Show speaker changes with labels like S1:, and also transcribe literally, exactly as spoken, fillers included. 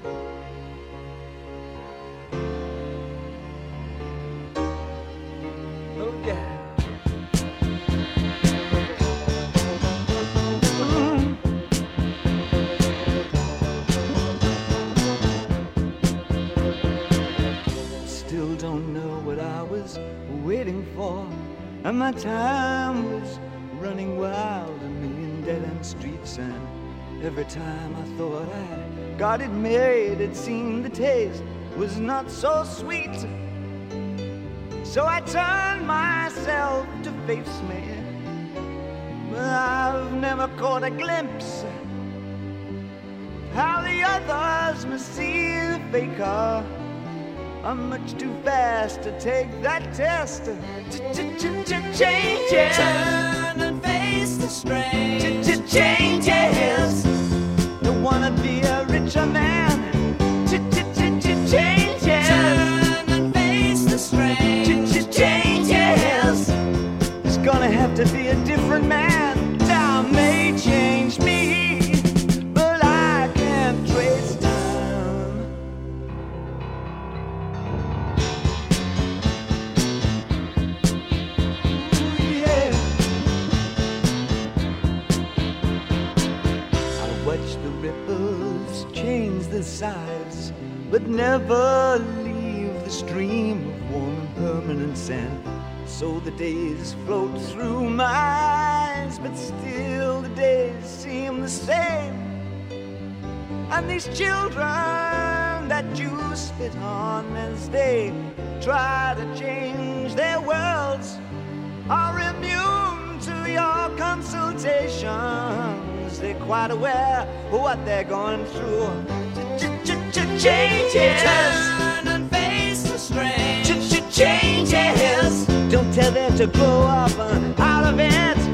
S1: Oh yeah. Still don't know what I was waiting for, and my time was running wild, a million dead-end streets, and every time I thought I got it made, it seemed the taste was not so sweet. So I turned myself to face me, but I've never caught a glimpse how the others must see the faker. I'm much too fast to take that test. Changes.
S2: Turn and face the strain.
S1: Changes. Don't wanna be a richer man. Changes.
S2: Turn and face the strain.
S1: Changes. It's gonna have to be a different man. Time may change me, but I can't trace time. Yeah. I watch the ripples change the size, but never leave the stream of warm and permanent sand. So the days float through my eyes, but still the days seem the same. And these children that you spit on as they try to change their worlds are immune to your consultations. They're quite aware of what they're going through. Changes.
S2: Turn and face the strain.
S1: Changes. Don't tell them to grow up out of it.